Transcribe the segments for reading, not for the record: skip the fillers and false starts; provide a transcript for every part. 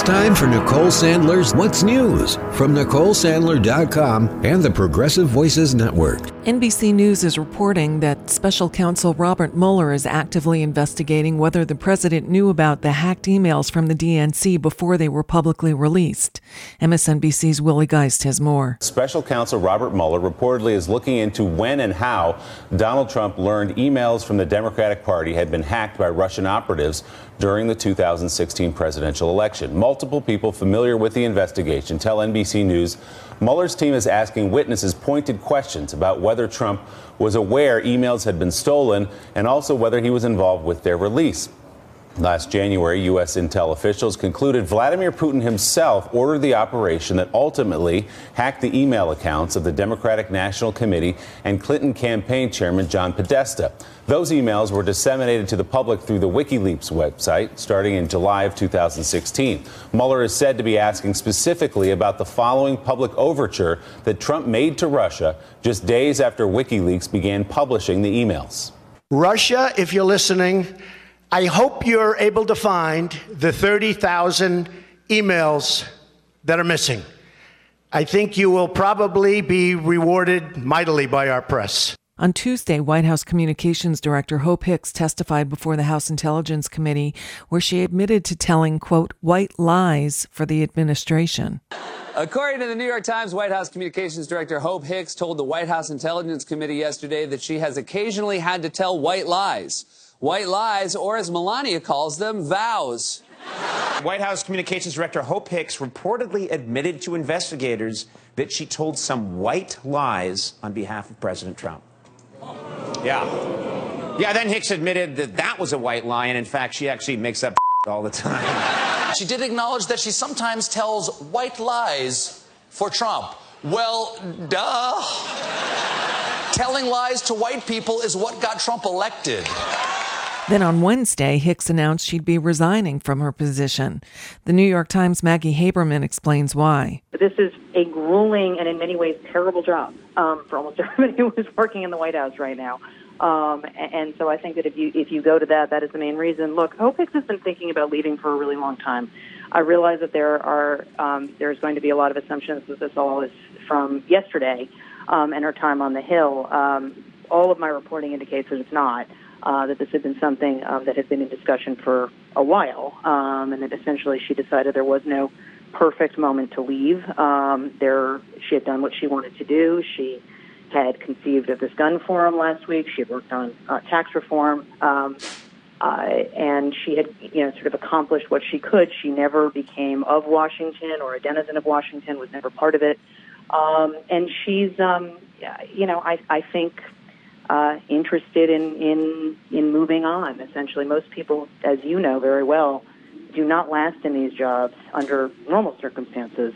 time for Nicole Sandler's What's News from NicoleSandler.com and the Progressive Voices Network. NBC News is reporting that Special Counsel Robert Mueller is actively investigating whether the president knew about the hacked emails from the DNC before they were publicly released. MSNBC's Willie Geist has more. Special Counsel Robert Mueller reportedly is looking into when and how Donald Trump learned emails from the Democratic Party had been hacked by Russian operatives during the 2016 presidential election. Multiple people familiar with the investigation tell NBC News Mueller's team is asking witnesses pointed questions about whether Trump was aware emails had been stolen and also whether he was involved with their release. Last January, U.S. intel officials concluded Vladimir Putin himself ordered the operation that ultimately hacked the email accounts of the Democratic National Committee and Clinton campaign chairman John Podesta. Those emails were disseminated to the public through the WikiLeaks website starting in July of 2016. Mueller is said to be asking specifically about the following public overture that Trump made to Russia just days after WikiLeaks began publishing the emails. Russia, if you're listening, I hope you're able to find the 30,000 emails that are missing. I think you will probably be rewarded mightily by our press. On Tuesday, White House Communications Director Hope Hicks testified before the House Intelligence Committee, where she admitted to telling, quote, white lies for the administration. According to the New York Times, White House Communications Director Hope Hicks told the White House Intelligence Committee yesterday that she has occasionally had to tell white lies. White lies, or as Melania calls them, vows. White House Communications Director Hope Hicks reportedly admitted to investigators that she told some white lies on behalf of President Trump. Yeah, then Hicks admitted that that was a white lie, and in fact, she actually makes up all the time. She did acknowledge that she sometimes tells white lies for Trump. Well, duh. Telling lies to white people is what got Trump elected. Then on Wednesday, Hicks announced she'd be resigning from her position. The New York Times' Maggie Haberman explains why. This is a grueling and in many ways terrible job for almost everybody who is working in the White House right now. And so I think that if you go to that is the main reason. Look, Hope Hicks has been thinking about leaving for a really long time. I realize that there's going to be a lot of assumptions that this all is from yesterday and her time on the Hill. All of my reporting indicates that it's not. That this had been something that had been in discussion for a while, and that essentially she decided there was no perfect moment to leave. She had done what she wanted to do. She had conceived of this gun forum last week. She had worked on tax reform, and she had, sort of accomplished what she could. She never became of Washington or a denizen of Washington, was never part of it. And she's, I think, interested in moving on. Essentially, most people, as you know very well, do not last in these jobs under normal circumstances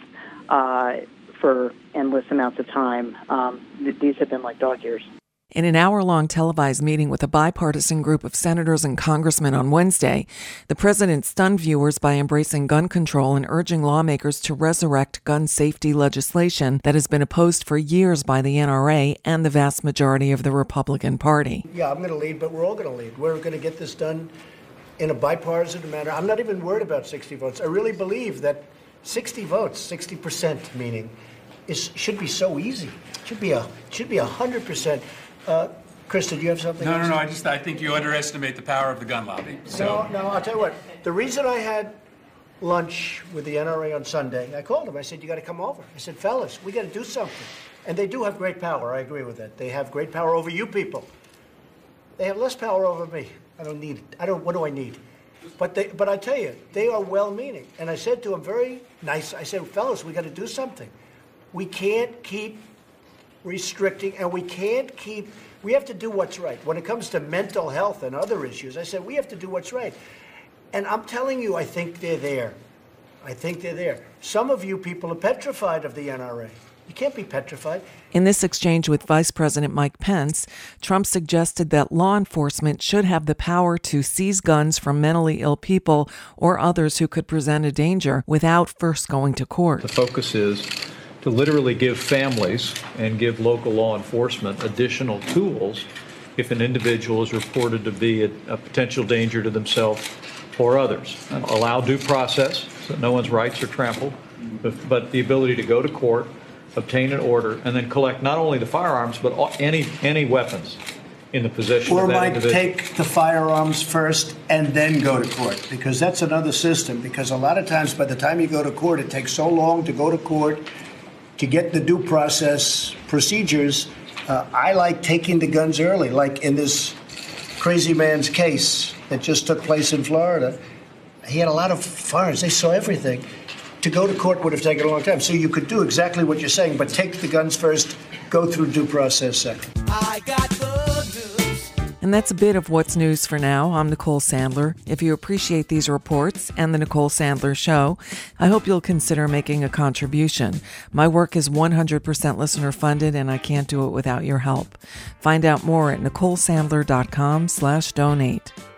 for endless amounts of time. These have been like dog years. In an hour-long televised meeting with a bipartisan group of senators and congressmen on Wednesday, the president stunned viewers by embracing gun control and urging lawmakers to resurrect gun safety legislation that has been opposed for years by the NRA and the vast majority of the Republican Party. Yeah, I'm going to lead, but we're all going to lead. We're going to get this done in a bipartisan manner. I'm not even worried about 60 votes. I really believe that 60 votes, 60% meaning, should be so easy. It should be 100%. Chris, did you have something? No. I think you underestimate the power of the gun lobby. So. No, I'll tell you what. The reason I had lunch with the NRA on Sunday, I called them. I said, you got to come over. I said, fellas, we got to do something. And they do have great power. I agree with that. They have great power over you people. They have less power over me. I don't need it. What do I need? But I tell you, they are well-meaning. And I said to them very nice, I said, fellas, we got to do something. We can't keep restricting, and we have to do what's right. When it comes to mental health and other issues, I said, we have to do what's right. And I'm telling you, I think they're there. Some of you people are petrified of the NRA. You can't be petrified. In this exchange with Vice President Mike Pence, Trump suggested that law enforcement should have the power to seize guns from mentally ill people or others who could present a danger without first going to court. The focus is to literally give families and give local law enforcement additional tools if an individual is reported to be a potential danger to themselves or others. Allow due process so that no one's rights are trampled, but the ability to go to court, obtain an order, and then collect not only the firearms, but any weapons in the possession of that individual. Or might take the firearms first and then go to court, because that's another system. Because a lot of times, by the time you go to court, it takes so long to go to court to get the due process procedures. I like taking the guns early, like in this crazy man's case that just took place in Florida. He had a lot of firearms. They saw everything. To go to court would have taken a long time. So you could do exactly what you're saying, but take the guns first, go through due process second. I got good news. And that's a bit of what's news for now. I'm Nicole Sandler. If you appreciate these reports and the Nicole Sandler Show, I hope you'll consider making a contribution. My work is 100% listener funded, and I can't do it without your help. Find out more at NicoleSandler.com/donate.